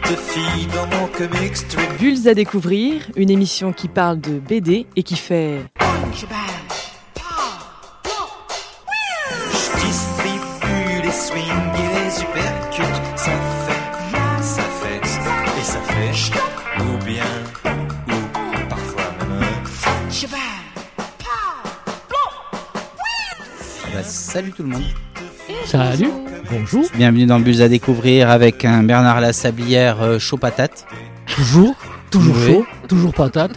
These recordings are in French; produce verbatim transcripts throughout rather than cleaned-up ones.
filles dans mon comic strip. Bulles à découvrir, une émission qui parle de B D et qui fait... Je distribue les swings et les uppercuts. Ça fait, ça fait, et ça fait, ou bien, ou parfois même... Bah, salut tout le monde. Salut, bonjour. Bienvenue dans Bulles à découvrir avec un Bernard Lasablière euh, chaud patate. Toujours, toujours Oui. chaud, toujours patate.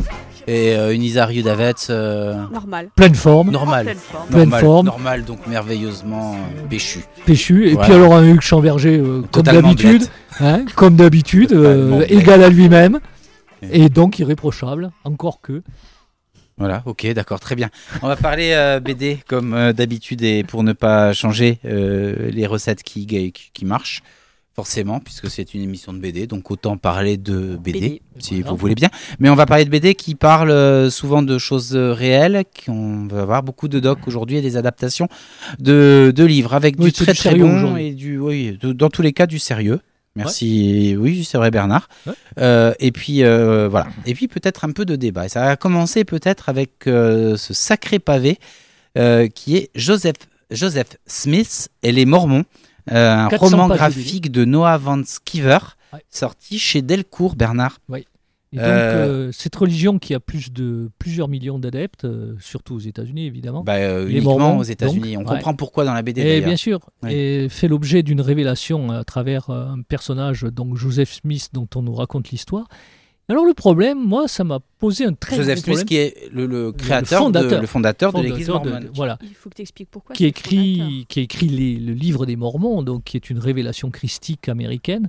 Et euh, une Isa Riudavetz euh, Normal. Pleine forme, normale. Pleine forme. Pleine Normal, forme. normal, donc merveilleusement euh, péchu. péchu. Et Voilà. puis alors un Hugues Chamberger, euh, comme Totalement d'habitude, blette. hein, comme d'habitude, Totalement euh, blette. égal à lui-même. Et- Et donc irréprochable, encore que. Voilà, ok, d'accord, très bien. On va parler euh, B D comme euh, d'habitude et pour ne pas changer euh, les recettes qui, qui, qui marchent, forcément, puisque c'est une émission de B D, donc autant parler de B D, B D, si voilà. vous voulez bien. Mais on va parler de B D qui parlent euh, souvent de choses euh, réelles, qui on va avoir beaucoup de docs aujourd'hui et des adaptations de, de livres avec Oui, du c'est très du très sérieux bon aujourd'hui. et du, oui, de- dans tous les cas du sérieux. Merci, oui, c'est vrai Bernard. Ouais. Euh, et puis euh, voilà. Et puis peut-être un peu de débat. Et ça va commencer peut-être avec euh, ce sacré pavé euh, qui est Joseph Joseph Smith et les Mormons, euh, un quatre cents roman pages de graphique de Noah Van Sciver, Ouais. sorti chez Delcourt. Bernard. Et donc Euh, euh, cette religion qui a plus de plusieurs millions d'adeptes, euh, surtout aux États-Unis évidemment. Bah, euh, Les uniquement Mormons, aux États-Unis. donc, On ouais. comprend pourquoi dans la B D Et d'ailleurs. bien sûr, Oui. et fait l'objet d'une révélation à travers euh, un personnage, donc Joseph Smith, dont on nous raconte l'histoire. Alors le problème, moi, ça m'a posé un très Joseph gros Smith problème. qui est le, le créateur, fondateur. de, le fondateur, de l'église Fondateur de- mormone. voilà. Il faut que tu expliques pourquoi. qui c'est écrit, qui écrit les- le livre des Mormons, donc qui est une révélation christique américaine,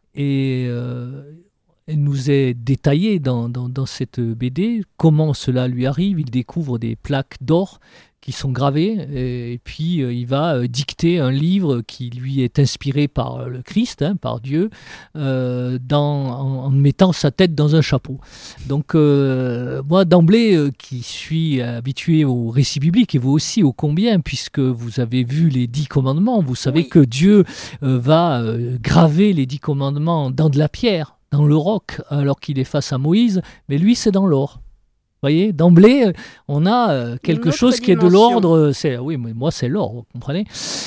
et euh, elle nous est détaillée dans, dans, dans cette B D comment cela lui arrive. Il découvre des plaques d'or qui sont gravées, et, et puis euh, il va euh, dicter un livre qui lui est inspiré par le Christ, hein, par Dieu, euh, dans, en, en mettant sa tête dans un chapeau. Donc euh, moi d'emblée, euh, qui suis habitué au récit biblique, et vous aussi ô combien, puisque vous avez vu les dix commandements, vous savez Oui. que Dieu euh, va euh, graver les dix commandements dans de la pierre, dans le roc, alors qu'il est face à Moïse, mais lui c'est dans l'or. Vous voyez, d'emblée, euh, on a euh, quelque autre chose qui est de dimension. l'ordre. euh, C'est, oui, mais moi c'est l'or, vous comprenez.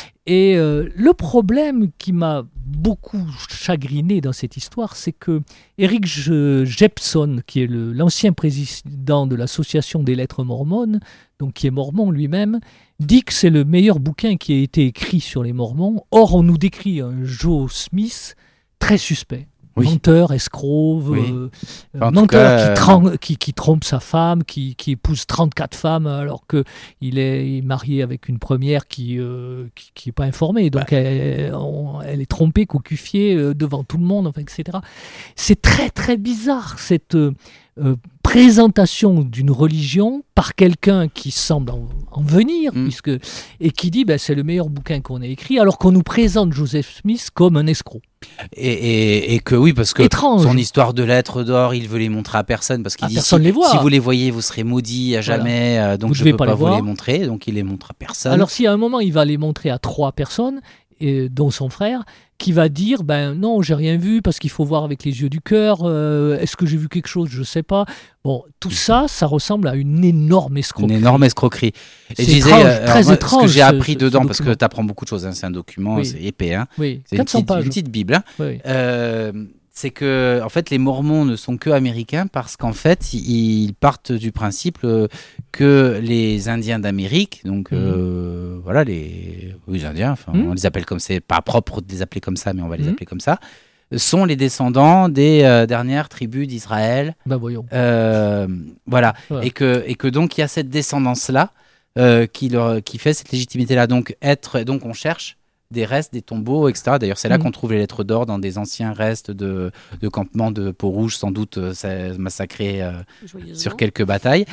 Et euh, le problème qui m'a beaucoup chagriné dans cette histoire, c'est que Eric Je- Jepson, qui est le- l'ancien président de l'association des lettres mormones, donc qui est mormon lui-même, dit que c'est le meilleur bouquin qui a été écrit sur les Mormons. Or, on nous décrit un Joe Smith très suspect. Oui. Menteur, escroc, Oui. euh, Enfin, en tout menteur cas, qui, euh, tran- qui, qui trompe sa femme, qui, qui épouse trente-quatre femmes alors qu'il est marié avec une première qui euh, qui, qui est pas informée. Donc elle, on- elle est trompée, cocufiée euh, devant tout le monde, enfin, et cetera. C'est très très bizarre cette euh, euh, présentation d'une religion par quelqu'un qui semble en, en venir, Mm. puisque, et qui dit ben, c'est le meilleur bouquin qu'on ait écrit, alors qu'on nous présente Joseph Smith comme un escroc. Et, et, et que oui, parce que Étrange. son histoire de lettres d'or, il veut les montrer à personne parce qu'il Ah, dit personne si, les voit. si vous les voyez, vous serez maudits à jamais. euh, donc Vous je devez peux pas pas, les vous voir. les montrer. Donc il les montre à personne. Alors si à un moment il va les montrer à trois personnes, et, dont son frère, qui va dire ben non, j'ai rien vu parce qu'il faut voir avec les yeux du cœur, euh, est-ce que j'ai vu quelque chose, je sais pas. Bon, tout ça, ça ressemble à une énorme Une escroquerie. énorme escroquerie. Et C'est je disais, étrange, euh, alors très moi, étrange, ce que j'ai ce- appris ce- dedans, ce parce que document. tu apprends beaucoup de choses, hein, c'est un document, Oui. c'est épais, hein. Oui, C'est une quatre cents petite, pages. une petite Bible. hein. Oui. Euh, c'est que en fait les Mormons ne sont que américains parce qu'en fait ils partent du principe euh, que les Indiens d'Amérique, donc Mhm. euh, voilà les, oui, les Indiens, enfin Mhm. on les appelle comme c'est pas propre de les appeler comme ça, mais on va les Mhm. appeler comme ça, sont les descendants des euh, dernières tribus d'Israël. Ben voyons. Euh, voilà. Voilà. Et que et que donc il y a cette descendance là euh, qui leur qui fait cette légitimité là. Donc être donc on cherche des restes, des tombeaux, et cetera. D'ailleurs, c'est là Mhm. qu'on trouve les lettres d'or dans des anciens restes de, de campements de Peau-Rouge, sans doute euh, ça- massacrés euh, Joyeusement. sur quelques batailles,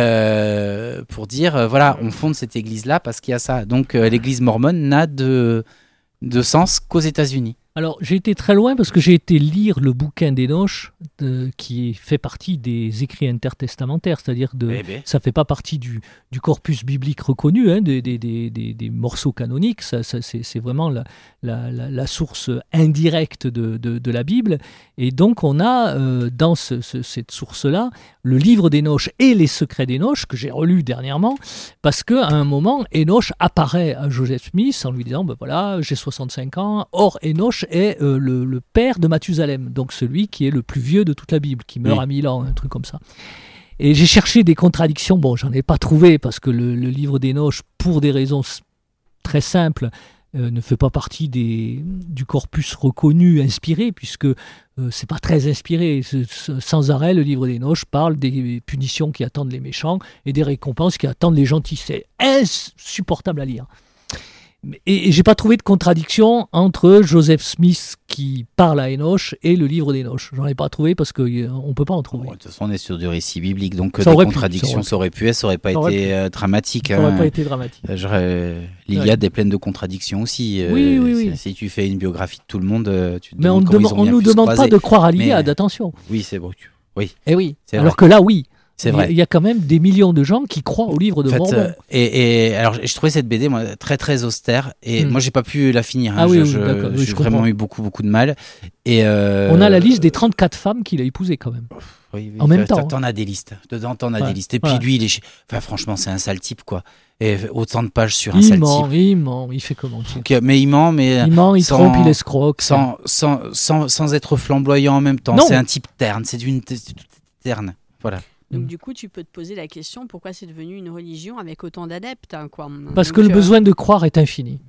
euh, pour dire, euh, voilà, on fonde cette église-là parce qu'il y a ça. Donc, euh, l'église mormone n'a de, de sens qu'aux États-Unis. Alors, j'ai été très loin parce que j'ai été lire le bouquin d'Enoch, de, qui fait partie des écrits intertestamentaires, c'est-à-dire de, Eh ben. ça ne fait pas partie du, du corpus biblique reconnu, hein, des, des, des, des, des morceaux canoniques, ça, ça, c'est, c'est vraiment la, la, la, la source indirecte de, de, de la Bible. Et donc, on a euh, dans ce, ce, cette source-là le livre d'Enoch et les secrets d'Enoch, que j'ai relu dernièrement, parce qu'à un moment, Enoch apparaît à Joseph Smith en lui disant ben voilà, j'ai soixante-cinq ans, or Enoch est euh, le, le père de Mathusalem, donc celui qui est le plus vieux de toute la Bible, qui meurt Oui. à mille ans, un truc comme ça. Et j'ai cherché des contradictions, bon, j'en ai pas trouvé, parce que le, le livre d'Enoch, pour des raisons s- très simples, euh, ne fait pas partie des, du corpus reconnu, inspiré, puisque euh, c'est pas très inspiré. C'est- c'est- sans arrêt, le livre d'Enoch parle des punitions qui attendent les méchants et des récompenses qui attendent les gentils. C'est insupportable à lire. Et, et j'ai pas trouvé de contradiction entre Joseph Smith qui parle à Enoch et le livre d'Enoch. J'en ai pas trouvé parce qu'on ne peut pas en trouver. Bon, de toute façon, on est sur du récit biblique, donc euh, Ça des aurait pu, contradictions, ça ça aurait pu être, ça aurait pas Ça aurait été pu. euh, dramatique. Ça aurait hein. pas été dramatique. Euh, j'aurais- L'Iliade est pleine de contradictions aussi. euh, Oui, oui, oui. Si, si tu fais une biographie de tout le monde, euh, tu te Mais on demandes ne comment ils ont bien nous pu se demande pas croiser. de croire à l'Iliade, Mais- attention. Oui, c'est bon. tu- Oui, Eh oui. c'est Alors vrai. que là, oui. C'est Il y a- vrai. Il y a quand même des millions de gens qui croient au livre de En fait, Mormon. euh, et, et alors, je trouvais cette B D moi, très très austère et Hmm. moi j'ai pas pu la finir. hein. Ah oui, Je- oui, je- d'accord, oui, j'ai je vraiment comprends. eu beaucoup beaucoup de mal. Et euh, On a la liste des trente-quatre femmes qu'il a épousées quand même. oui, oui, en même t'as- temps, T'en as des listes. Dedans, t'en as Ouais, des listes. Et puis ouais. lui, il est. chi- Enfin, franchement, c'est un sale type quoi. Et autant de pages sur un Il sale ment, type. il ment, il fait comment tu Donc, mais il ment, mais Il ment, il sans- trompe, il escroque. sans, sans, sans, sans être flamboyant en même temps. Non. C'est un type terne. C'est d'une c'est tout terne. Voilà. Donc Mm. du coup, tu peux te poser la question pourquoi c'est devenu une religion avec autant d'adeptes, hein, quoi. Parce Donc, que le euh, besoin de croire est infini.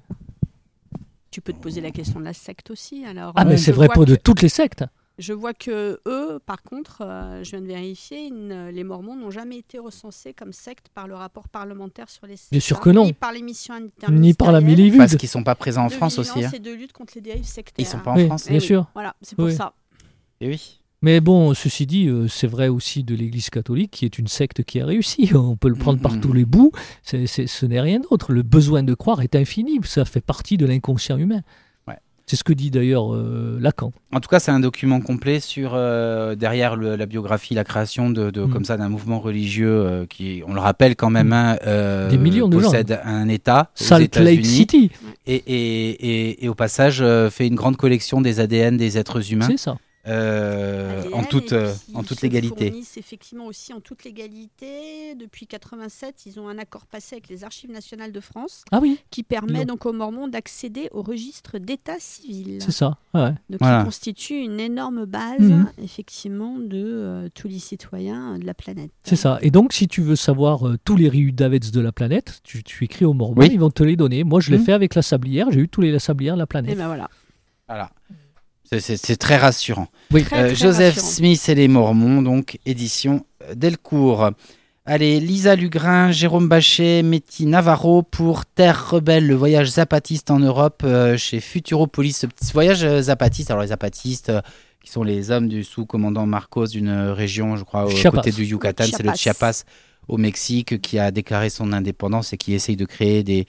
Tu peux te poser la question de la secte aussi. Alors, Ah, euh, mais je c'est vrai vois pour de que- toutes les sectes. Je vois que eux, par contre, euh, je viens de vérifier, ils ne- les Mormons n'ont jamais été recensés comme secte par le rapport parlementaire sur les sectes. Bien sûr que non. Ni par les missions Ni par la interministérielles Milivude. Parce qu'ils sont pas présents en de France aussi. vigilance Hein. et de lutte contre les dérives sectaires. Ils sont pas en Oui. France. Eh bien oui, sûr. Voilà, c'est pour Oui. ça. Et oui. Mais bon, ceci dit, euh, c'est vrai aussi de l'Église catholique, qui est une secte qui a réussi. On peut le prendre par Mhm. tous les bouts. C'est, c'est- ce n'est rien d'autre. Le besoin de croire est infini. Ça fait partie de l'inconscient humain. Ouais. C'est ce que dit d'ailleurs euh, Lacan. En tout cas, c'est un document complet sur euh, derrière le- la biographie, la création de, de Mm. comme ça d'un mouvement religieux euh, qui, on le rappelle quand même, Mm. hein, euh, Des millions de gens. possède un État aux Salt Lake États-Unis City, et, et, et, et au passage euh, fait une grande collection des A D N des êtres humains c'est ça. euh, A D N, en toute et euh, puis en ils toute se légalité. fournissent effectivement aussi en toute légalité. Depuis quatre-vingt-sept, ils ont un accord passé avec les Archives nationales de France Ah oui, qui permet Non. donc aux Mormons d'accéder au registre d'état civil. c'est ça. Ah ouais. Donc Voilà. il constitue une énorme base Mhm. effectivement de euh, tous les citoyens de la planète. C'est ça. Et donc, si tu veux savoir euh, tous les Riu Davids de la planète, tu, tu écris aux Mormons, Oui. ils vont te les donner. Moi, je l'ai Mhm. fait avec la sablière. J'ai eu tous les la sablières de la Et planète. ben voilà. Voilà. C'est- C'est c'est très rassurant. Oui. Très, Euh, très Joseph rassurant. Smith et les Mormons, donc édition euh, Delcourt. Allez, Lisa Lugrin, Jérôme Bachet, Métis Navarro pour Terre Rebelle, le voyage zapatiste en Europe euh, chez Futuropolis. Ce petit voyage euh, zapatiste, alors les zapatistes euh, qui sont les hommes du sous-commandant Marcos d'une euh, région, je crois, au Chiapas. côté du Yucatan, c'est le Chiapas. Chiapas au Mexique qui a déclaré son indépendance et qui essaye de créer des,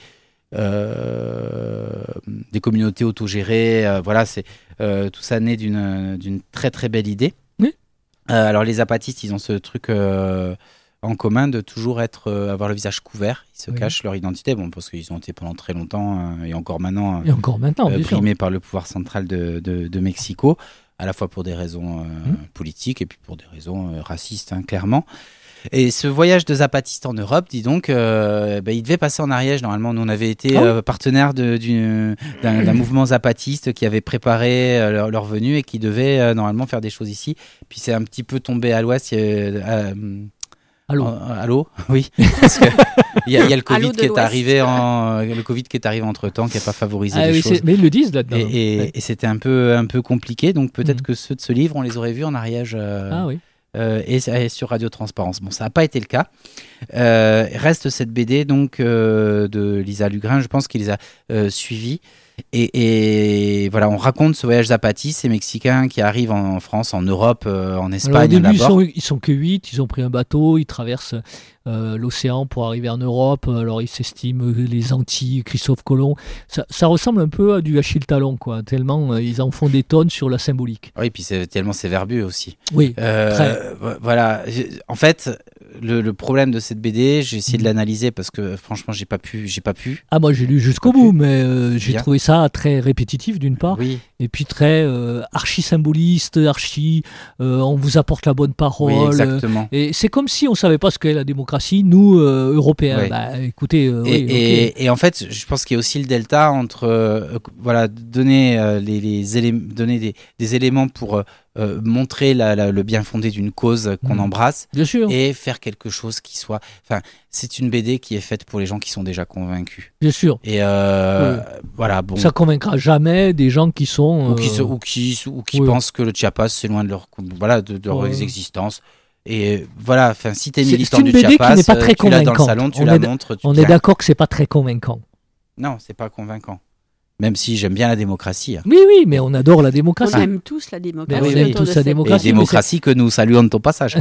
euh, des communautés autogérées. Euh, voilà, c'est euh, tout ça naît d'une d'une très très belle idée. Oui. Euh, alors les zapatistes, ils ont ce truc euh, en commun de toujours être euh, avoir le visage couvert. Ils se Oui. cachent leur identité, bon parce qu'ils ont été pendant très longtemps euh, et encore maintenant Et encore maintenant, euh, bien sûr. brimés par le pouvoir central de, de, de Mexico, à la fois pour des raisons euh, Mhm. politiques et puis pour des raisons euh, racistes, hein, clairement. Et ce voyage de zapatiste en Europe, dis donc, euh, ben, il devait passer en Ariège. Normalement, nous on avait été Ah oui. euh, partenaire de- du- d'un d'un mouvement zapatiste qui avait préparé euh, leur, leur venue et qui devait euh, normalement faire des choses ici. Puis c'est un petit peu tombé à l'ouest. euh, euh, Allô. en- à l'eau, oui. Parce que il y, a- il y a le À l'eau Covid de qui est l'Ouest. arrivé en le Covid qui est arrivé entre temps, qui n'a pas favorisé Ah les oui, choses. c'est- mais ils le disent là-dedans. Et, et- Ouais. et c'était un peu, un peu compliqué, donc peut-être Mhm. que ceux de ce livre, on les aurait vus en Ariège euh, Ah oui. euh, et, et sur Radio Transparence. Bon, ça n'a pas été le cas. Euh, reste cette B D donc euh, de Lisa Lugrin, je pense qu'il les a euh, suivis. et, et voilà, on raconte ce voyage d'Apathy, ces Mexicains qui arrivent en France, en Europe, euh, en Espagne. Alors, au début, ils d'abord. sont, ils sont que huit, ils ont pris un bateau, ils traversent euh, l'océan pour arriver en Europe. Alors, ils s'estiment euh, les Antilles, Christophe Colomb. Ça, ça ressemble un peu à du Achille Talon, quoi, tellement euh, ils en font des tonnes sur la symbolique. Oui, puis c'est tellement c'est verbeux aussi. Oui, Euh, très. Voilà. En fait, le, le problème de cette B D, j'ai essayé de Mhm. l'analyser parce que franchement, j'ai pas pu, j'ai pas pu. Ah, moi, j'ai lu jusqu'au bout, mais euh, j'ai Bien. trouvé ça très répétitif, d'une part, Oui, et puis très euh, archi-symboliste, archi... euh, on vous apporte la bonne parole. oui, euh, exactement. Et c'est comme si on savait pas ce qu'est la démocratie, nous, euh, Européens. Ouais. Bah, écoutez, euh, Et, oui, ok. et, et en fait, je pense qu'il y a aussi le delta entre euh, voilà donner euh, les, les éléments, donner des, des éléments pour euh, euh, montrer la, la- le bien fondé d'une cause qu'on Mhm. embrasse Bien sûr, et faire quelque chose qui soit. Enfin, c'est une B D qui est faite pour les gens qui sont déjà convaincus. bien sûr. Et euh, voilà, bon. Ça convaincra jamais des gens qui sont. Ou qui, se- euh, ou qui, ou qui oui. pensent que le Chiapas c'est loin de leur voilà de, de leur Ouais. existence. Et voilà, enfin, si t'es C'est- militant c'est une du B D qui Chiapas, n'est pas euh, très tu l'as dans le convaincante. salon, tu On la est d- montres. Tu On dis, est ah, d'accord que c'est pas très convaincant. non, c'est pas convaincant. Même si j'aime bien la démocratie. hein. Oui, oui, mais on adore la On démocratie. aime tous la Mais démocratie. on oui, aime oui. autour tous de la cette Et démocratie. mais démocratie que nous saluons de ton passage.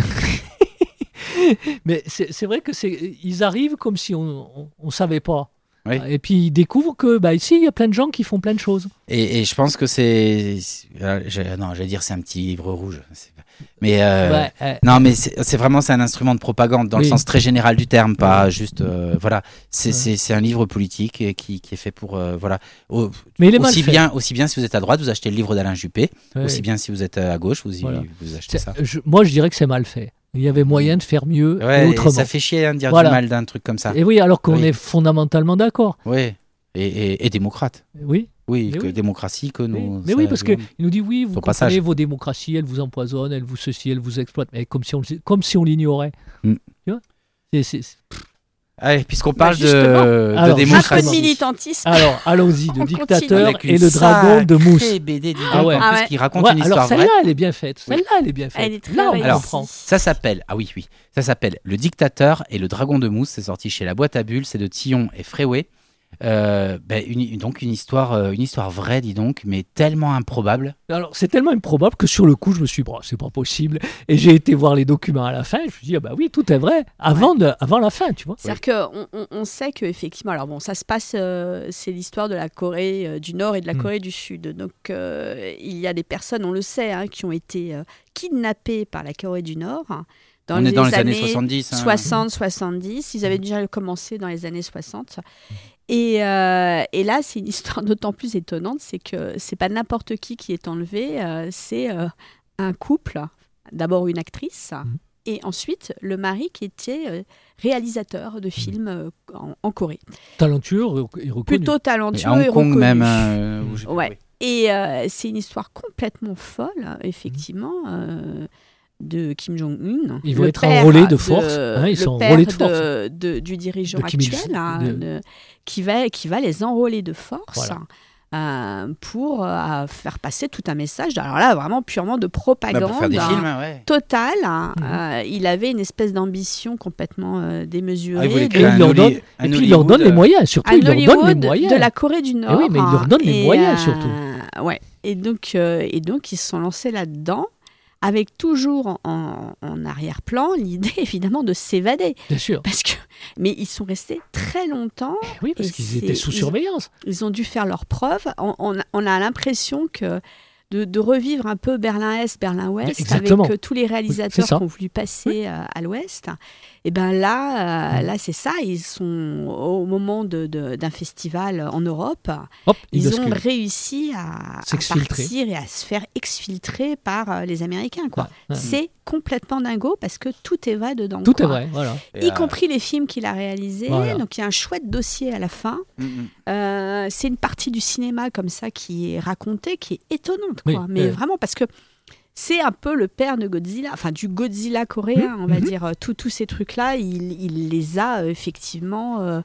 Mais c'est c'est vrai que c'est ils arrivent comme si on on, on savait pas. Oui. Et puis ils découvrent que bah ici il y a plein de gens qui font plein de choses. Et, et je pense que c'est. euh, j'ai- Non, j'allais dire c'est un petit livre rouge. C'est pas- Mais. euh, Ouais, ouais. Non, mais c'est c'est vraiment c'est un instrument de propagande dans Oui. le sens très général du terme, pas juste. euh, voilà. C'est Ouais. c'est- c'est un livre politique et qui, qui est fait pour. euh, voilà. Au- Mais il est mal aussi, fait. bien, aussi bien si vous êtes à droite, vous achetez le livre d'Alain Juppé. Ouais. Aussi bien si vous êtes à gauche, vous, y- Voilà. vous achetez C'est- ça. je- moi je dirais que c'est mal fait. Il y avait moyen de faire mieux et Ouais, et autrement. ça fait chier hein, de dire Voilà. du mal d'un truc comme ça. Et oui, alors qu'on Oui. est fondamentalement d'accord. Oui. Et, et, et démocrate. Oui. Oui, Mais que oui. démocratie que Oui. nous. Mais oui, parce qu'il nous dit oui, vous Au comprenez passage. vos démocraties, elles vous empoisonnent, elles vous ceci, elles vous exploitent, mais comme si on, le- comme si on l'ignorait. Mm. Tu vois C'est- c'est- c'est- Allez, puisqu'on parle de, justement. de Alors, Un peu de démocratie. militantisme. Alors, allons-y, On le continue. dictateur Avec une et le dragon de mousse. sacrée B D, dis donc, Ah ouais. en Ah plus, ouais. qui raconte Ouais, une alors histoire celle-là, vraie. elle est bien faite. Oui. Celle-là, elle est bien faite. Elle est très Là, on réussie. comprend. Ça s'appelle, ah oui, oui, ça s'appelle Le Dictateur et le Dragon de Mousse. C'est sorti chez La Boîte à Bulles, c'est de Tillon et Fréoué. Euh, ben, une, donc une histoire, euh, une histoire vraie, dis donc, mais tellement improbable. Alors, c'est tellement improbable que sur le coup, je me suis dit, bon, c'est pas possible. Et j'ai été voir les documents à la fin. Je me suis dit, ah bah oui, tout est vrai avant, de, avant la fin, tu vois. C'est-à-dire qu'on on, on sait qu'effectivement, alors bon, ça se passe, euh, c'est l'histoire de la Corée euh, du Nord et de la Mm. Corée du Sud. Donc, euh, il y a des personnes, on le sait, hein, qui ont été euh, kidnappées par la Corée du Nord. hein, Dans On les est dans les années années soixante-dix. hein. soixante, soixante-dix. Ils avaient déjà commencé dans les années soixante. Et, euh, et là, c'est une histoire d'autant plus étonnante, c'est que c'est pas n'importe qui qui est enlevé, euh, c'est euh, un couple, d'abord une actrice, Mhm. et ensuite le mari qui était euh, réalisateur de films euh, en, en Corée. Talentueux et reconnu. Plutôt Et talentueux à et Hong Kong reconnu. même. euh, où j'ai- Ouais. oui. Et euh, c'est une histoire complètement folle, effectivement, euh, de Kim Jong-un. Ils vont le être père enrôlés de force, hein, ils le sont père enrôlés de force. de- de- du dirigeant De Kim Il- actuel, hein, de- de- qui, va, qui va les enrôler de force. Voilà. euh, pour euh, faire passer tout un message, alors là vraiment purement de Bah, propagande pour faire des hein, films, ouais. totale. hein. Mhm. Euh, il avait une espèce d'ambition complètement euh, Ah, démesurée. il voulait de- Et créer il un leur Holly- donne- un Et puis il leur Hollywood, donne les euh, moyens, surtout un il leur donne les Hollywood moyens. de la Corée du Nord. oui, mais il leur donne les et, moyens, euh, surtout. Ouais. Et donc, euh, et donc, ils se sont lancés là-dedans, avec toujours en, en- en arrière-plan l'idée, évidemment, de s'évader. Bien sûr. Parce que, mais ils sont restés très longtemps. Oui, parce Et qu'ils c'est- étaient sous ils- surveillance. Ils ont dû faire leurs preuves. On, on a- on a l'impression que de, de revivre un peu Berlin-Est, Berlin-Ouest, Exactement. avec euh, tous les c'est réalisateurs ça. qui ont voulu passer euh, à l'Ouest. Et ben là, euh, là c'est ça. Ils sont au moment de- de- d'un festival en Europe. Hop, ils, Ils ont basculent. réussi à, à S'exfiltrer. partir et à se faire exfiltrer par euh, les Américains. Quoi. Ouais, ouais. C'est complètement dingo parce que tout est vrai dedans. Tout quoi. est vrai, voilà. Et, Y euh, compris les films qu'il a réalisés. Voilà. Donc il y a un chouette dossier à la fin. mm, mm. Euh, c'est une partie du cinéma comme ça qui est racontée, qui est étonnante. Oui, Quoi. Mais oui. vraiment parce que c'est un peu le père de Godzilla, enfin du Godzilla coréen, on va mhm. dire. Tous tous ces trucs-là, il, il les a euh, effectivement euh,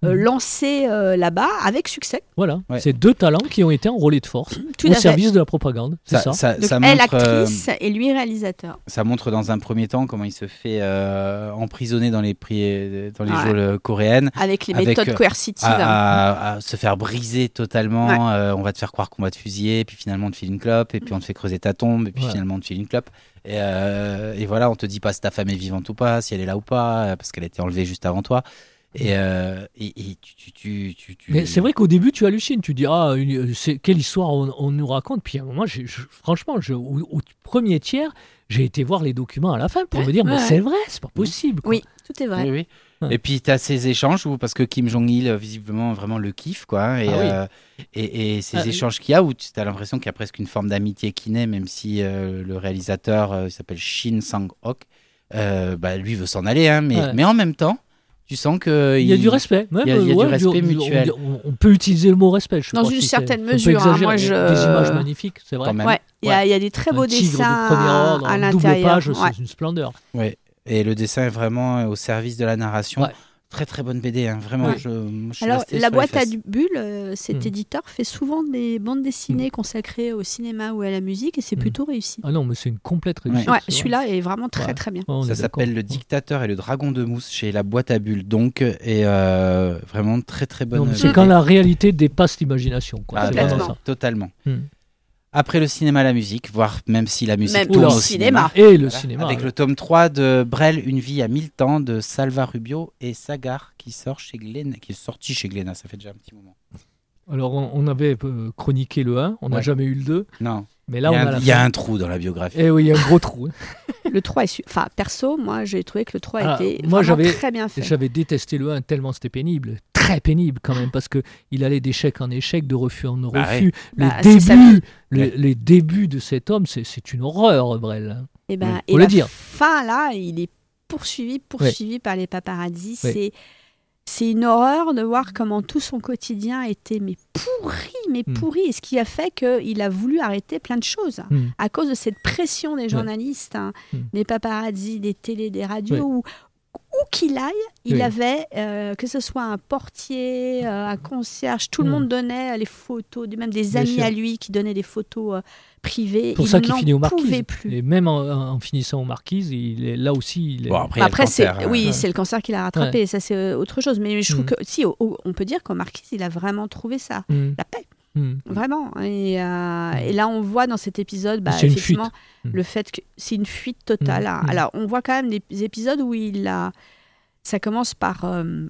euh, Mhm. lancé euh, là-bas avec succès. Voilà, Ouais. c'est deux talents qui ont été enrôlés de force Tout au à fait. service de la propagande, c'est ça, Ça, ça, Donc, ça elle montre, euh, actrice et lui réalisateur. ça montre dans un premier temps comment il se fait euh, emprisonner dans les, pri- dans les Ouais. geôles coréennes, Avec les Avec, méthodes euh, coercitives. à, à- à se faire briser totalement. Ouais. euh, on va te faire croire qu'on va te fusiller, puis finalement on te file une clope, et puis on te fait creuser ta tombe, et puis Ouais. finalement on te file une clope. Et, euh, et voilà, on te dit pas si ta femme est vivante ou pas, si elle est là ou pas, euh, parce qu'elle a été enlevée juste avant toi. Et, euh, et, et tu, tu, tu, tu, tu- Mais c'est vrai qu'au début, tu hallucines. Tu dis, ah, une- c'est, quelle histoire on, on nous raconte. Puis à un moment, j'ai- je- franchement, je- au, au premier tiers, j'ai été voir les documents à la fin pour Ouais, me dire, mais ouais, c'est vrai, c'est pas possible. quoi. Oui, tout est vrai. Oui, oui. Ouais. Et puis tu as ces échanges où, parce que Kim Jong-il, euh, visiblement, vraiment le kiffe, quoi. Et, Ah oui. euh, et, et ces Ah, échanges qu'il y a où tu as l'impression qu'il y a presque une forme d'amitié qui naît, même si euh, le réalisateur, euh, il s'appelle Shin Sang-ok, euh, bah, lui veut s'en aller, hein, mais, Ouais. mais en même temps, tu sens que Il y a du respect. Même, il y a- il y a du ouais, respect on- mutuel. On, on peut utiliser le mot respect. Je sais Dans pas une si c'est- certaine c'est un peu mesure, hein. exagéré, Moi, mais je- Des images magnifiques, c'est vrai. quand même. Ouais, il y, a- il y a des très beaux un tigre dessins de premier ordre, à en double l'intérieur. page, Ouais. c'est une splendeur. Ouais. Et le dessin est vraiment au service de la narration. Ouais. Très très bonne B D, hein, vraiment. Ouais. Je, moi, je suis Alors, resté la sur les boîte à fesses. du bulle, euh, cet Hmm. éditeur fait souvent des bandes dessinées consacrées au cinéma ou à la musique et c'est Hmm. plutôt réussi. Ah non, mais c'est une complète réussite. Ouais, c'est celui-là est vraiment très Ouais. très bien. vrai. Ouais, on Ça est d'accord. s'appelle Le Dictateur et le Dragon de Mousse chez La Boîte à Bulles, donc, et euh, vraiment très très bonne. Non, mais B c'est D. quand la réalité dépasse l'imagination. quoi. Ah, C'est vraiment Complètement. ça. Totalement. Hmm. Après le cinéma, la musique, voire même si la musique Même tourne au au cinéma. cinéma. Et le Voilà. cinéma. Avec ouais. le tome trois de Brel, Une vie à mille temps de Salva Rubio et Sagar qui sort chez Glénat, qui est sorti chez Glénat, ça fait déjà un petit moment. Alors, on, on avait euh, chroniqué le un, on n'a Ouais. jamais eu le deux, Non, mais il là, y, on a a un- la il y a fin. un trou dans la biographie. Eh oui, il y a un gros trou. hein. Le trois est su- Enfin, perso, moi j'ai trouvé que le trois Ah, était moi, vraiment j'avais- très bien fait. J'avais détesté le un tellement c'était pénible, très pénible quand même, parce que il allait d'échec en échec, de refus en Bah refus. Les, Bah, c'est sa débuts, vie. les, Ouais. les débuts de cet homme, c'est, c'est une horreur, Brel. Et, ben, Oui. et Faut la le dire. fin là, il est poursuivi, poursuivi par les paparazzis. Oui. C'est c'est une horreur de voir comment tout son quotidien était mais pourri, mais Hmm. pourri. Et ce qui a fait qu'il a voulu arrêter plein de choses. Hmm. À cause de cette pression des journalistes, hein, Hmm. des paparazzis, des télés, des radios, Ouais. où, où qu'il aille, il Oui. avait, euh, que ce soit un portier, euh, un concierge, tout le Hmm. monde donnait les photos, même des Bien amis sûr. à lui qui donnaient des photos euh, privées. Pour il ça qu'il n'en finit aux pouvait marquises. plus. Et même en, en finissant aux marquises, il est, là aussi, il est... Bon, après, il y a le Après, c'est cancer, hein. oui, Ouais. c'est le cancer qui l'a rattrapé. Ça, c'est euh, autre chose. Mais je trouve Mm. que si, au- au- on peut dire qu'au Marquise, il a vraiment trouvé ça, Hmm. la paix, Hmm. vraiment. Et, euh, et là, on voit dans cet épisode, bah, C'est une effectivement, fuite. Mm. le fait que c'est une fuite totale. Mm. hein. Mm. Alors, on voit quand même des épisodes où il a, ça commence par euh,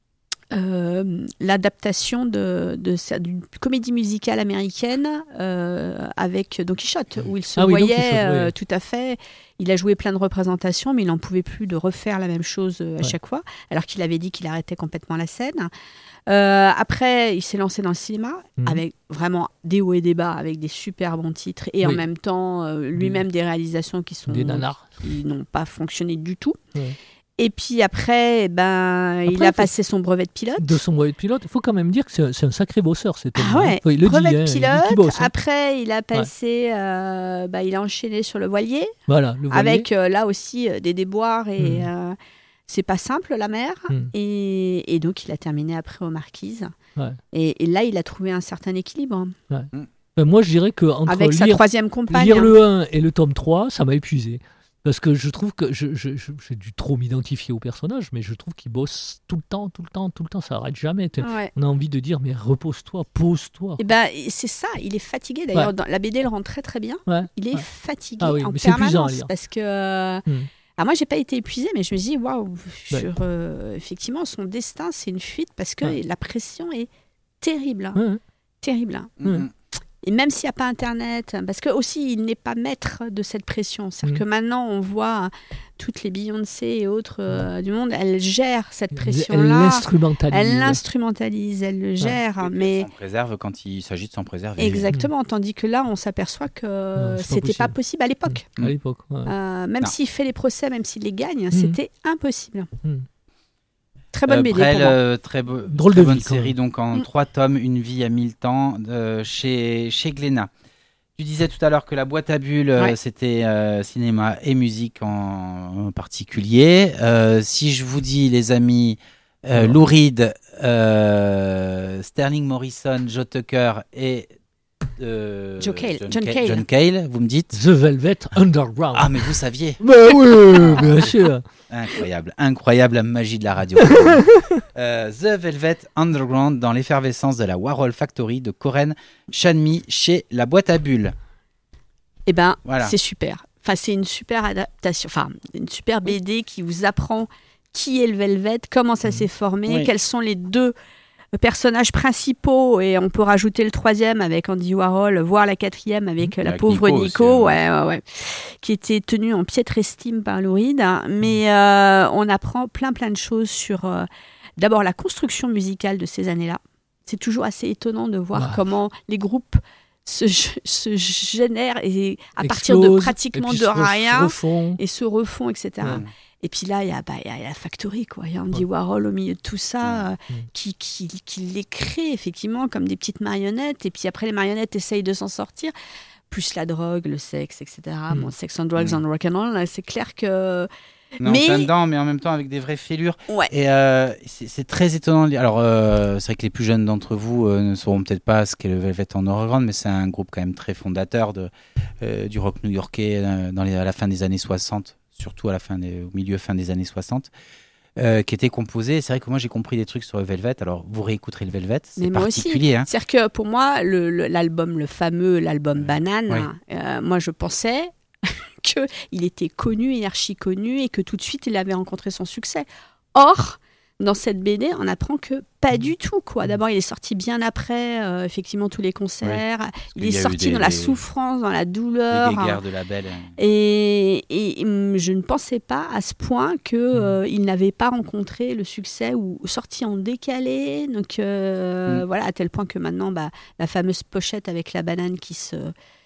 euh, l'adaptation de, de sa- d'une comédie musicale américaine euh, avec Don Quichotte, où il se Ah oui, Don voyait Quichotte, euh, oui. tout à fait. Il a joué plein de représentations, mais il n'en pouvait plus de refaire la même chose euh, à Ouais. chaque fois, alors qu'il avait dit qu'il arrêtait complètement la scène. Euh, après, il s'est lancé dans le cinéma, Mhm. avec vraiment des hauts et des bas, avec des super bons titres, et en Oui. même temps, euh, lui-même des réalisations qui sont Des nanars. qui n'ont pas fonctionné du tout. Ouais. Et puis après, eh ben, il Après, a faut- passé son brevet de pilote. De son brevet de pilote, il faut quand même dire que c'est, c'est un sacré bosseur, cet homme. Ah ouais, Il le brevet dit, de hein, il dit pilote. qu'il bosse, hein. Après, il a passé, euh, bah, il a enchaîné sur le voilier, Voilà, le voilier. avec euh, là aussi euh, des déboires et Mm. euh, c'est pas simple la mer. Mm. Et, et donc, il a terminé après aux Marquises. Ouais. Et, et là, il a trouvé un certain équilibre Ben, moi, je dirais qu'entre avec sa lire, troisième compagne. lire le un et le tome trois, ça m'a épuisé. Parce que je trouve que je, je- je- j'ai dû trop m'identifier au personnage, mais je trouve qu'il bosse tout le temps, tout le temps, tout le temps, ça arrête jamais. T'es- Ouais. On a envie de dire, mais repose-toi, pose-toi. Et ben, c'est ça, il est fatigué. D'ailleurs, Ouais. dans- la B D le rend très très bien. Ouais, Il est ouais. fatigué Ah oui, en mais c'est épuisant à permanence lire. parce que euh, Hmm. alors moi j'ai pas été épuisée, mais je me dis waouh, Ouais. sur euh, effectivement son destin c'est une fuite parce que Ouais. la pression est terrible, hein, Ouais, ouais. terrible. hein. Mhm. Et même s'il n'y a pas Internet, parce que aussi il n'est pas maître de cette pression. C'est-à-dire Mhm. que maintenant on voit toutes les Beyoncé et autres euh, du monde, elles gèrent cette Elle pression-là. l'instrumentalise. Elles l'instrumentalisent, elles le gèrent, Et puis, mais elle s'en préserve quand il s'agit de s'en préserver. exactement. Tandis que là, on s'aperçoit que Non, c'est pas c'était pas possible. possible à l'époque. À l'époque. ouais. Euh, même Non. s'il fait les procès, même s'il les gagne, Mhm. c'était impossible. Mhm. Très bonne Euh, B D Brel, pour moi. euh, très, beau- Drôle très de bonne vie, quand série, même. donc en Mm. trois tomes, Une vie à mille temps, euh, chez, chez Glénat. Tu disais tout à l'heure que la boîte à bulles, euh, Ouais. c'était euh, cinéma et musique en, en particulier. Euh, si je vous dis, les amis, Euh, Lou Reed, euh, Sterling Morrison, Joe Tucker et euh, Joe Cale. John, John Ca- Cale. John Cale, vous me dites The Velvet Underground. Ah, mais vous saviez. Bah oui, bien sûr. Incroyable, incroyable la magie de la radio. euh, The Velvet Underground dans l'effervescence de la Warhol Factory de Corinne Chanmy chez La Boîte à Bulles. Eh ben, Voilà. c'est super. Enfin, c'est une super adaptation, enfin, une super B D qui vous apprend qui est le Velvet, comment ça s'est formé, Oui. quels sont les deux personnages principaux, et on peut rajouter le troisième avec Andy Warhol, voire la quatrième avec la Avec pauvre Nico Nico, aussi, ouais, ouais, ouais, qui était tenue en piètre estime par Lou Reed. Mais euh, on apprend plein plein de choses sur euh, d'abord la construction musicale de ces années-là. C'est toujours assez étonnant de voir Ouais. comment les groupes se, se génèrent et à partir de Explose, pratiquement et puis de se ref- rien refont. et se refont, et cetera. Ouais. Et puis là, il y a, bah, il y a la Factory, quoi. Il y a Andy Ouais. Warhol au milieu de tout ça, euh, Mm. qui, qui, qui les crée effectivement comme des petites marionnettes. Et puis après, les marionnettes essayent de s'en sortir. Plus la drogue, le sexe, et cetera. Mm. Bon, sex and drugs Mm. and rock'n'roll, là, c'est clair que... Non, Mais- plein dedans, mais en même temps avec des vraies fêlures. Ouais. Et euh, c'est, c'est très étonnant. de lire. Alors, euh, c'est vrai que les plus jeunes d'entre vous euh, ne sauront peut-être pas ce qu'est le Velvet Underground, mais c'est un groupe quand même très fondateur de, euh, du rock new-yorkais euh, dans les, à la fin des années soixante, surtout à la fin des, au milieu fin des années soixante, euh, qui était composé. C'est vrai que moi j'ai compris des trucs sur le Velvet. Alors, vous réécouterez le Velvet, c'est Mais moi aussi. particulier. Hein. C'est-à-dire que pour moi, le, le- l'album, le fameux, l'album Banane, Oui. euh, moi je pensais qu'il était connu et archi connu et que tout de suite il avait rencontré son succès. Or, dans cette B D, on apprend que pas du tout, quoi. D'abord, il est sorti bien après, euh, effectivement, tous les concerts. Il qu'il est y a eu sorti des- dans la des- souffrance, dans la Les douleur. guéguerres de label. Et, et, hum, je ne pensais pas à ce point qu'il euh, n'avait pas rencontré le succès ou sorti en décalé. Donc euh, Mm. voilà, à tel point que maintenant, bah, la fameuse pochette avec la banane qui se,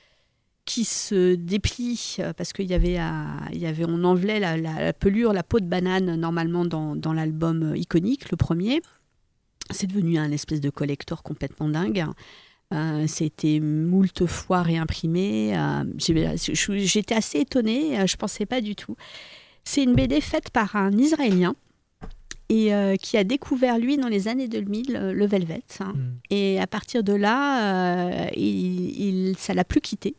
qui se déplie, euh, parce qu'il y avait, à- il y avait on enlevait la, la, la pelure, la peau de banane normalement dans, dans l'album iconique, le premier. C'est devenu un espèce de collector complètement dingue. Euh, C'était moult fois réimprimé. Euh, j'ai- J'étais assez étonnée, euh, je ne pensais pas du tout. C'est une B D faite par un Israélien et euh, qui a découvert, lui, dans les années deux mille, euh, le Velvet. Hein. Mm. Et à partir de là, euh, il, il, ça ne l'a plus quitté.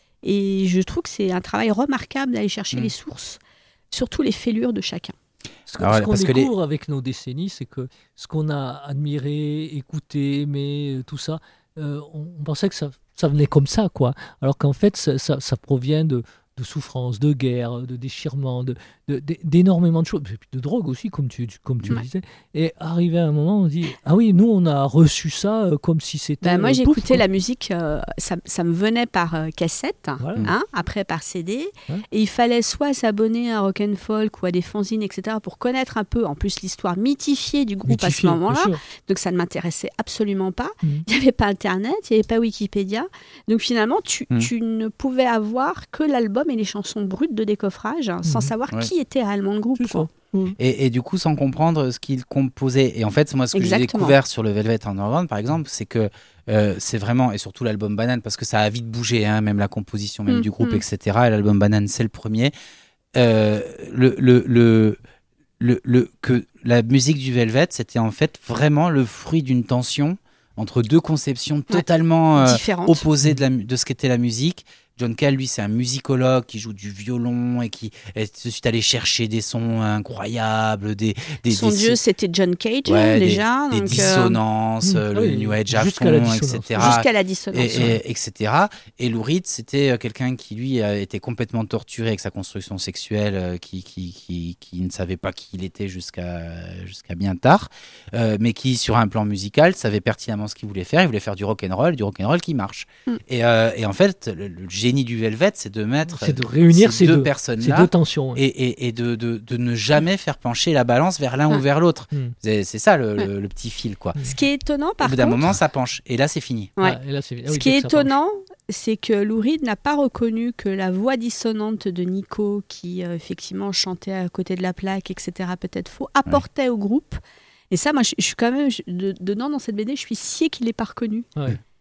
Et je trouve que c'est un travail remarquable d'aller chercher Mm. les sources, surtout les fêlures de chacun. Ce que- Alors, ce qu'on parce que les- découvre avec nos décennies, c'est que ce qu'on a admiré, écouté, aimé, euh, tout ça, euh, on, on pensait que ça, ça venait comme ça, quoi. Alors qu'en fait, ça, ça- ça provient de, de souffrances, de guerres, de déchirements, de, de- de- d'énormément de choses, et puis de drogue aussi, comme tu, tu- comme tu Ouais. le disais. Et arrivé à un moment, on se dit, ah oui, nous, on a reçu ça euh, comme si c'était... Ben, moi, euh, j'ai pouf, écouté quoi. la musique, euh, ça, ça me venait par euh, cassette, Voilà. hein, après par C D. Ouais. Et il fallait soit s'abonner à Rock and Folk ou à des fanzines, et cetera, pour connaître un peu, en plus, l'histoire mythifiée du groupe Mythifié, à ce moment-là. bien sûr. Donc, ça ne m'intéressait absolument pas. Mhm. Il n'y avait pas Internet, il n'y avait pas Wikipédia. Donc, finalement, tu, Mhm. tu ne pouvais avoir que l'album et les chansons brutes de décoffrage, hein, sans Mhm. savoir Ouais. qui était réellement le groupe. C'est quoi. ça. Mhm. Et, et du coup, sans comprendre ce qu'il composait. Et en fait, moi, ce que j'ai Exactement. découvert sur le Velvet Underground, par exemple, c'est que euh, c'est vraiment, et surtout l'album Banane, parce que ça a vite bougé, hein, même la composition même Mm, du groupe, mm. et cetera. Et l'album Banane, c'est le premier. Euh, le, le, le, le, le- que la musique du Velvet, c'était en fait vraiment le fruit d'une tension entre deux conceptions totalement euh, Différente. opposées de, la, mu- de ce qu'était la musique. John Cale, lui, c'est un musicologue qui joue du violon et qui est tout de suite allé chercher des sons incroyables, des, des, Son des- dieu, c'était John Cage, Ouais, des- déjà. des donc, euh, dissonances, Mmh. euh, Ah le oui, New Age à jusqu'à la fond, dissonance. et cetera. jusqu'à la dissonance. Et, ouais. et- etc. Et Lou Reed, c'était euh, quelqu'un qui, lui, a été complètement torturé avec sa construction sexuelle, euh, qui, qui, qui, qui ne savait pas qui il était jusqu'à jusqu'à bien tard, euh, mais qui, sur un plan musical, savait pertinemment ce qu'il voulait faire. Il voulait faire du rock'n'roll, du rock'n'roll qui marche. Mm. Et, euh, et en fait, le, le génie du Velvet, c'est de mettre C'est de réunir ces ces deux deux, ces personnes-là deux tensions. ouais. et, et, et de, de, de ne jamais faire pencher la balance vers l'un Ouais. ou vers l'autre. Mm. C'est c'est ça le, Ouais. le, le petit fil, quoi. Ce qui est étonnant, par Au bout d'un contre, moment, ça penche. Et là, c'est fini. Ouais. Ah, et là, c'est- ah ce oui, qui dès est que ça penche. étonnant, c'est que Lou Reed n'a pas reconnu que la voix dissonante de Nico, qui euh, effectivement chantait à côté de la plaque, et cetera, peut-être faux, apportait au groupe. Et ça, moi, je, je suis quand même je- de- dedans dans cette B D, je suis sciée qu'il l'ait pas reconnu. Ouais.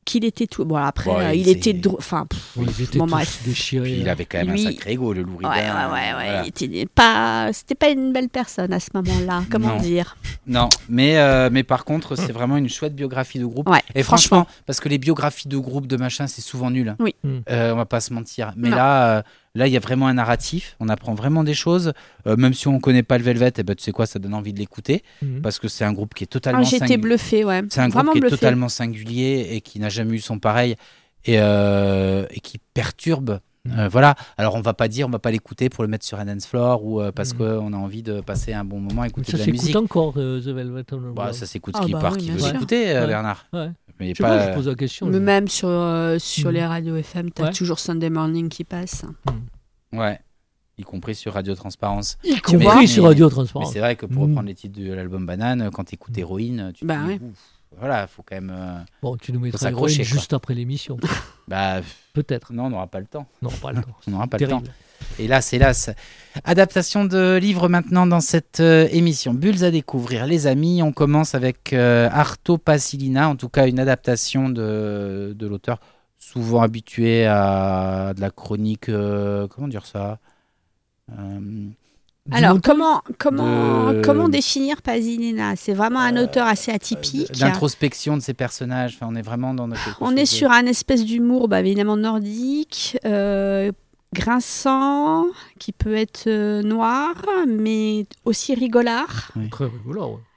qu'il était tout. Bon, après, Ouais, euh, il c'est- était. dro- Enfin, pff, Oui, ils étaient bon, tous bref. déchirés. Puis il avait quand même Lui- un sacré ego, le lourd. Ouais, ouais, ouais, ouais. Il était pas. C'était pas une belle personne à ce moment-là. Comment Non. dire? Non, mais, euh, mais par contre, c'est vraiment une chouette biographie de groupe. Ouais, Et franchement, parce que les biographies de groupe de machin, c'est souvent nul. Oui. Mm. Euh, on va pas se mentir. Mais Non. là, euh, là, il y a vraiment un narratif. On apprend vraiment des choses. Euh, même si on connaît pas le Velvet, eh ben, tu sais quoi, ça donne envie de l'écouter. Mhm. Parce que c'est un groupe qui est totalement Ah, j'étais singulier. bluffée, ouais. C'est un groupe Vraiment qui est bluffée. totalement singulier et qui n'a jamais eu son pareil. Et, euh, et qui perturbe. Euh, voilà. Alors, on va pas dire, on va pas l'écouter pour le mettre sur un dance floor ou euh, parce Mhm. qu'on a envie de passer un bon moment, écouter Ça de la s'écoute musique. encore, euh, The Velvet Underground. Bah, ça s'écoute Ah ce qui bah part, oui, qui bien veut sûr. écouter, euh, Ouais. Bernard. Ouais. Mais Je sais pas. pas, je pose la question. Mais je- même sur, euh, sur Mhm. les radios F M, t'as Ouais. toujours Sunday Morning qui passe. Ouais. Y compris sur Radio Transparence. Y vois, compris mais- sur Radio Mais Transparence. c'est vrai que pour Mm. reprendre les titres de l'album Banane, quand t'écoutes Héroïne, tu te Bah dis, ouais. ouf, voilà, faut quand même. euh, Bon, tu nous mettras s'accrocher, Héroïne quoi. juste après l'émission. bah, Peut-être. non, on n'aura pas le temps. Non, pas le temps. On n'aura pas le temps. Terrible. Et là, c'est là. c'est- Adaptation de livres maintenant dans cette euh, émission. Bulles à découvrir, les amis. On commence avec euh, Arto Pasilina, en tout cas une adaptation de, de l'auteur, souvent habitué à de la chronique. euh, comment dire ça Euh, Alors, Montagne comment, comment, De- comment définir Pasilina? C'est vraiment un auteur assez atypique. D'introspection de ces personnages. Enfin, on est vraiment dans quelque On chose est de- sur un espèce d'humour, bah, évidemment nordique, euh, grinçant, qui peut être euh, noir, mais aussi rigolard. Très rigolo, ouais.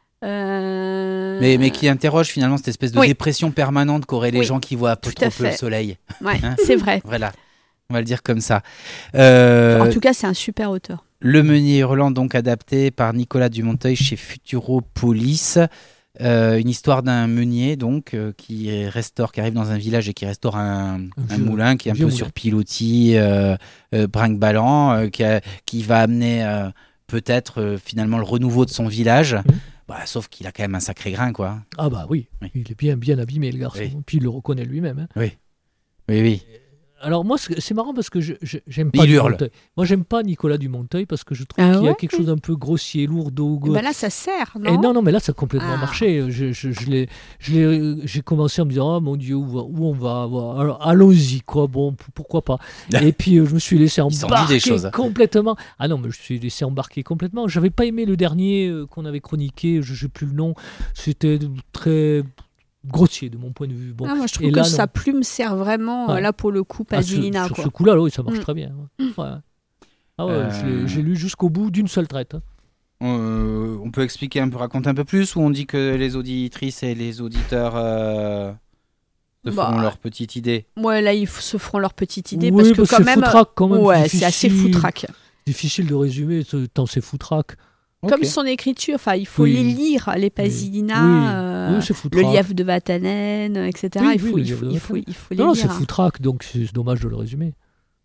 Euh, Mais, mais qui interroge finalement cette espèce de Oui. dépression permanente qu'auraient les Oui, gens qui voient un peu tout à trop peu le fait. soleil. Ouais, Hein c'est vrai. Voilà, on va le dire comme ça. Euh, En tout cas, c'est un super auteur. Le Meunier Hurlant, donc adapté par Nicolas Dumonteuil chez Futuropolis. Euh, une histoire d'un meunier donc euh, qui restaure, qui arrive dans un village et qui restaure un, Un un vieux- moulin qui est un vieux peu moulin. sur pilotis, euh, euh, brinque-ballant, euh, qui, a- qui va amener euh, peut-être euh, finalement le renouveau de son village. Mhm. Bah, sauf qu'il a quand même un sacré grain, quoi. Ah bah oui, Oui. il est bien, bien abîmé le garçon. Oui. Puis il le reconnaît lui-même. hein. Oui, oui. Alors moi, c'est c'est marrant parce que je, je- j'aime Il pas hurle. Dumonteuil. Moi, j'aime pas Nicolas Dumonteuil parce que je trouve Ah qu'il y a ouais quelque chose d'un peu grossier, lourd, Et bah là, ça sert, non, Et non, non, mais là, ça a complètement Ah. marché. Je, je, je l'ai, je l'ai, j'ai commencé à me dire, oh mon Dieu, où, va- où on va, va- alors, allons-y, quoi, bon, p- pourquoi pas. Et puis, euh, je me suis laissé Il s'en dit embarquer des choses. complètement. Ah non, mais je me suis laissé embarquer complètement. J'avais pas aimé le dernier euh, qu'on avait chroniqué, je sais plus le nom. C'était très grossier de mon point de vue. Bon. Ah, moi, je trouve Et que là, sa non. plume sert vraiment, euh, Ouais. là, pour le coup, Ah, sur- Pasilina. sur quoi. ce coup-là, là, oui, ça marche Mm. très bien. Ouais. Ouais. Ah ouais, Euh. je l'ai- j'ai lu jusqu'au bout d'une seule traite. hein. Euh, on peut expliquer un peu, raconter un peu plus, ou on dit que les auditrices et les auditeurs euh, se Bah, feront leur petite idée. Ouais, là, ils f- se feront leur petite idée Oui, parce que bah, quand c'est même. foutraque, quand même, Ouais, difficile. c'est assez foutraque. Difficile de résumer, ce- tant c'est foutraque. Comme Ok. son écriture, enfin, il faut Oui. les lire, les Pasilina, Oui. euh, Oui, c'est le foutraque. lièvre de Vatanen, et cetera. Oui, il, oui, faut, le il, lièvre faut, de il, faut, Vatanen. il faut les Non, lire. c'est foutraque, donc c'est c'est dommage de le résumer.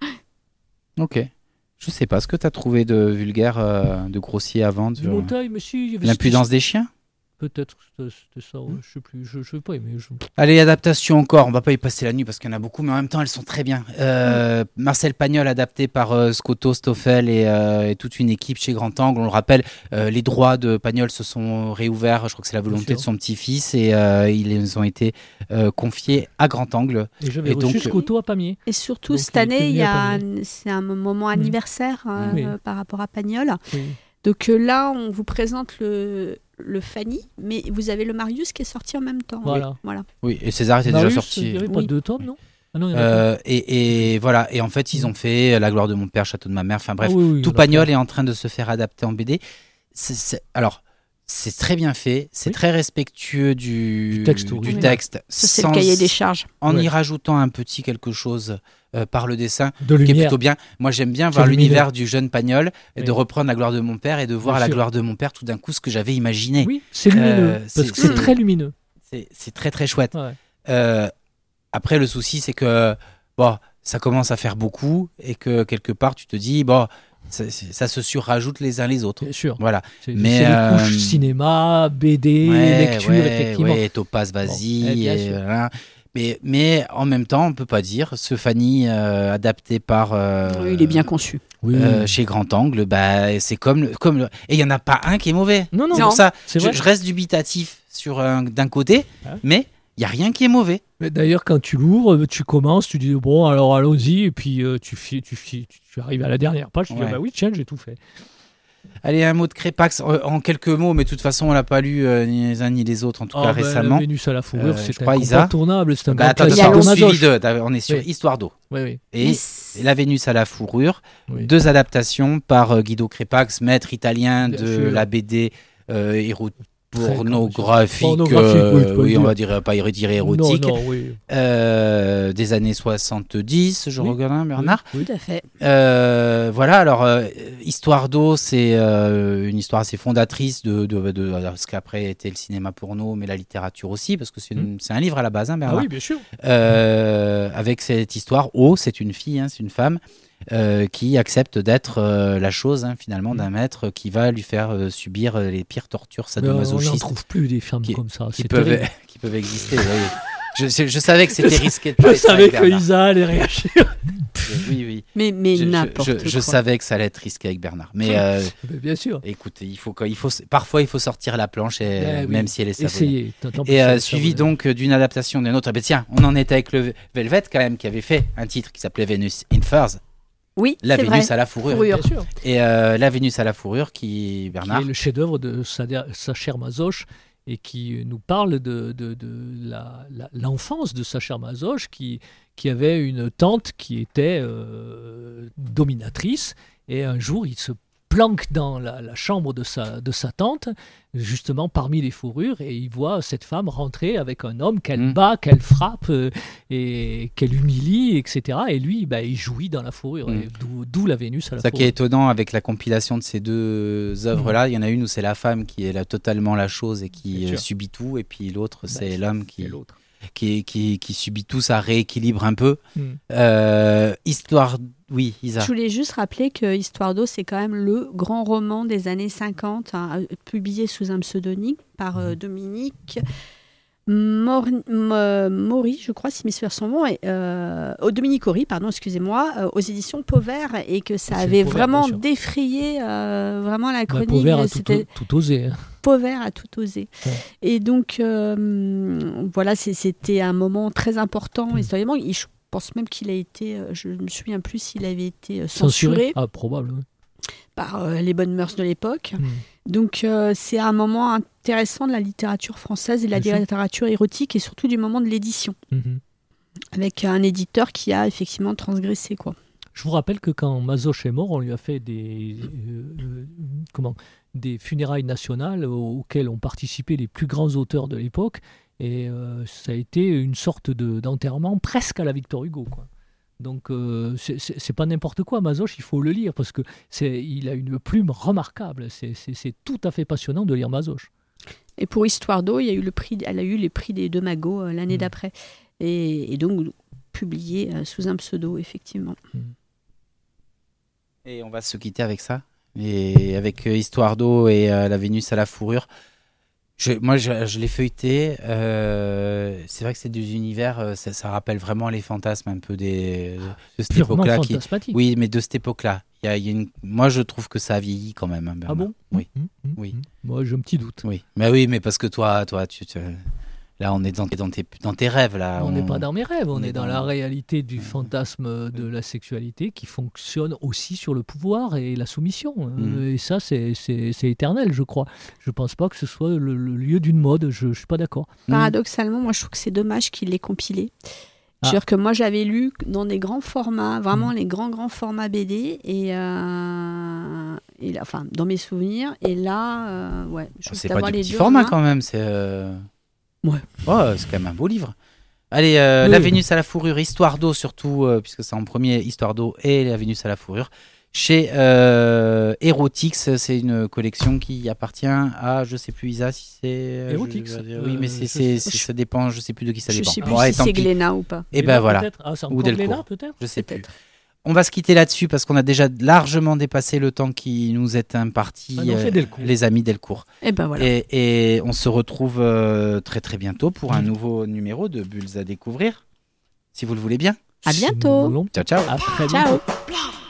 Ok. Je sais pas ce que tu as trouvé de vulgaire, euh, de grossier avant. De... Dumonteuil, mais si, il y avait L'impudence des chiens. Peut-être que c'était c'était ça, ouais, je sais plus, je, je sais pas aimé. Je... Allez, adaptation encore, on va pas y passer la nuit parce qu'il y en a beaucoup, mais en même temps elles sont très bien. Euh, Marcel Pagnol, adapté par euh, Scotto, Stoffel et, euh, et toute une équipe chez Grand Angle. On le rappelle, euh, les droits de Pagnol se sont réouverts, je crois que c'est la volonté Bien de sûr. son petit-fils, et euh, ils ont été euh, confiés à Grand Angle. Et j'avais Et reçu donc, Scotto à Pamiers. Et surtout, Donc, cette il était année, il y venu à a Pagnol. un- c'est un moment anniversaire euh, Oui. par rapport à Pagnol. Oui. Donc euh, là, on vous présente le, le Fanny, mais vous avez le Marius qui est sorti en même temps. Voilà. voilà. Oui, et César était Marius, déjà il n'y sorti. avait pas Oui. deux tomes, non ah non, il y en a Euh, et, et voilà, et en fait ils ont fait La gloire de mon père, Château de ma mère, enfin pas. bref, Ah oui, oui, il y tout en a Pagnol plein. est en train de se faire adapter en B D. C'est- c'est- alors, c'est très bien fait, c'est Oui. très respectueux du, Du texte du original. texte, Ça, c'est sans- le cahier des charges. en Ouais. y rajoutant un petit quelque chose euh, par le dessin, De qui est lumière. plutôt bien. Moi j'aime bien C'est voir lumineux. l'univers du jeune Pagnol, et Oui. de reprendre La gloire de mon père et de voir Bien La sûr. gloire de mon père tout d'un coup ce que j'avais imaginé. Oui, c'est lumineux. Euh, parce c'est- que c'est c'est- très lumineux. C'est c'est très très chouette. Ouais. Euh, après, le souci, c'est que bon, ça commence à faire beaucoup et que quelque part, tu te dis, bon, ça, c'est- ça se surrajoute les uns les autres. Bien sûr. Voilà. C'est Mais, c'est les euh, couches cinéma, B D, Ouais, lecture, ouais, effectivement. ouais, Topaz, Bon, vas-y. eh, bien et sûr. voilà. Mais, mais en même temps, on peut pas dire, ce Fanny euh, adapté par. euh, Oui, il est bien conçu. Oui. euh, chez Grand Angle, bah, c'est comme le, comme le... Et il n'y en a pas un qui est mauvais. non, non, C'est Non. pour ça, c'est je, vrai. je reste dubitatif sur un- d'un côté, Ah. mais Il y a rien qui est mauvais. Mais d'ailleurs, quand tu l'ouvres, tu commences, tu dis bon, alors allons-y, et puis euh, tu, fi- tu, fi- tu, tu arrives à la dernière page, tu Ouais. dis bah oui, tiens, j'ai tout fait. Allez, un mot de Crépax en, en quelques mots, mais de toute façon, on l'a pas lu euh, ni les uns ni les autres, en tout Ah, cas ben, récemment. Vénus à la fourrure, Euh, je c'est crois, Isa. incontournable, c'est un Bah, grand attends, classique il y a attends, de on longtemps. suivi Mazoche. deux. On est sur Oui. Histoire d'eau. Oui, oui. Et Mais La Vénus à la fourrure, Oui. deux adaptations par euh, Guido Crépax, maître italien Bien de sûr. la B D euh, éro- Très pornographique, pornographique, euh, oui, tu peux oui, le on dire. va dire pas dire érotique, Non, non, oui. euh, des années soixante-dix, je Oui. regarde hein, Bernard. Oui. tout à fait. Euh, voilà, alors euh, Histoire d'eau, c'est euh, une histoire assez fondatrice de, de, de, de ce qu'après était le cinéma porno, mais la littérature aussi, parce que c'est, une- c'est un livre à la base, hein, Ah Bernard. oui, bien sûr. Euh, avec cette histoire, O, c'est une fille, hein, c'est une femme euh, qui accepte d'être euh, la chose hein, finalement d'un maître qui va lui faire euh, subir euh, les pires tortures Mais on n'en sadomasochistes trouve plus des femmes qui- comme ça. qui C'est peuvent, terrible. qui peuvent exister. oui. je, je, je savais que c'était risqué de Je parler de ça savais avec que Bernard. Isa allait réagir. Oui, oui. Mais, mais Je, je- n'importe je- quoi. je savais que ça allait être risqué avec Bernard. Mais euh, Mais bien sûr. écoutez, il faut, que- il faut, parfois il faut sortir la planche, et, Eh oui. même si elle est savonnée. Essayez. Tant- tant pis, Et ça- euh, ça suivi vous- donc euh, d'une adaptation d'une autre. Eh ben, tiens, on en était avec le Velvet quand même, qui avait fait un titre qui s'appelait Venus in Furs, Oui, la c'est Vénus vrai. à la fourrure. Fourrure. Bien sûr. Et euh, la Vénus à la fourrure, qui, Qui Bernard, est le chef-d'œuvre de Sader- Sacher Masoch et qui nous parle de, de, de la, la- l'enfance de Sacher Masoch qui, qui avait une tante qui était euh, dominatrice et un jour il se planque dans la, la chambre de sa, de sa tante, justement parmi les fourrures, et il voit cette femme rentrer avec un homme qu'elle Mm. bat, qu'elle frappe euh, et qu'elle humilie, et cetera. Et lui, bah, il jouit dans la fourrure, Mm. et d'où, d'où la Vénus à la ça qui est fourrure. étonnant avec la compilation de ces deux œuvres-là, il y en a une où c'est la femme qui est là, totalement la chose et qui Bien euh, sûr. subit tout, et puis l'autre Bah, c'est l'homme qui, Et l'autre. qui, qui, qui subit tout, ça rééquilibre un peu. Mm. Euh, histoire, oui, Isa. Je voulais juste rappeler que Histoire d'eau, c'est quand même le grand roman des années cinquante, hein, publié sous un pseudonyme par euh, Dominique Mor- Mo- Maury, je crois, si mes souvenirs sont bons, et, euh, oh, Dominique Horry, pardon, excusez-moi, euh, aux éditions Pauvert, et que ça C'est avait Pauvert, vraiment bien sûr. défrayé euh, vraiment la Bah, chronique. Pauvert a tout, C'était tout osé. hein. Pauvert à tout osé. Ouais. Et donc, euh, voilà, c'est- c'était un moment très important Mm. historiquement. Et je pense même qu'il a été, euh, je ne me souviens plus s'il avait été euh, censuré, Censuré Ah, probable. oui. par euh, les bonnes mœurs de l'époque. Mm. Donc, euh, c'est un moment intéressant de la littérature française et de la Bien sûr. littérature érotique, et surtout du moment de l'édition, Mhm. avec un éditeur qui a effectivement transgressé, quoi. Je vous rappelle que quand Masoch est mort, on lui a fait des, euh, euh, comment, des funérailles nationales auxquelles ont participé les plus grands auteurs de l'époque. Et euh, ça a été une sorte de, d'enterrement presque à la Victor Hugo, quoi. Donc euh, c'est- c'est c'est pas n'importe quoi, Masoch, il faut le lire parce que c'est, il a une plume remarquable. C'est, c'est, c'est tout à fait passionnant de lire Masoch. Et pour Histoire d'eau, il y a eu le prix, elle a eu les prix des deux magots euh, l'année Mm. d'après. Et, et donc, publié euh, sous un pseudo, effectivement. Et on va se quitter avec ça. Et avec euh, Histoire d'eau et euh, la Vénus à la fourrure. Je, moi, je, je l'ai feuilleté. euh, c'est vrai que c'est des univers, euh, ça, ça rappelle vraiment les fantasmes un peu des, de cette Purement époque-là. Qui, fantasmatique. oui, mais de cette époque-là. Il y a, il y a une, moi, je trouve que ça a vieilli quand même. hein, Ah Bernard. bon Oui. Mm, mm, Oui. mm. Moi, j'ai un petit doute. Oui. Mais oui, mais parce que toi, toi, tu, tu- là, on est dans, dans, tes, dans tes rêves. Là. On n'est pas dans mes rêves, on, on est est dans, dans- la réalité du fantasme de la sexualité qui fonctionne aussi sur le pouvoir et la soumission. Mm. Euh, Et ça, c'est, c'est, c'est éternel, je crois. Je pense pas que ce soit le, le lieu d'une mode, je ne suis pas d'accord. Mm. Paradoxalement, moi, je trouve que c'est dommage qu'il l'ait compilé. Ah. C'est-à-dire que moi, j'avais lu dans des grands formats, vraiment Mm. les grands, grands formats B D, et, euh, et là, enfin, dans mes souvenirs. Et là, euh, ouais, je trouve C'est pas d'avoir du les petit deux format en main. quand même. C'est. euh, Ouais. Oh, c'est quand même un beau livre. Allez, euh, Oui. La Vénus à la fourrure, Histoire d'eau surtout, euh, puisque c'est en premier, Histoire d'eau et La Vénus à la fourrure. Chez euh, Erotix, c'est une collection qui appartient à, je sais plus Isa, si c'est... euh, Erotix, je- euh, oui, mais c'est, je c'est, sais- c'est- ça dépend, je sais plus de qui ça Je dépend. sais plus Bon, allez, si tant c'est pis. Glénat ou pas. Et ben Glénat, voilà. peut-être Ah, c'est Ou encore Delcourt. Glénat, peut-être Je sais plus. Peut-être. On va se quitter là-dessus parce qu'on a déjà largement dépassé le temps qui nous est imparti, Ah non, c'est euh, Delcourt. les amis Delcourt. Et ben voilà. Et, et on se retrouve euh, très très bientôt pour un nouveau numéro de Bulles à découvrir, si vous le voulez bien. À Si nous bientôt. voulons. Ciao ciao. À très Ciao. bientôt.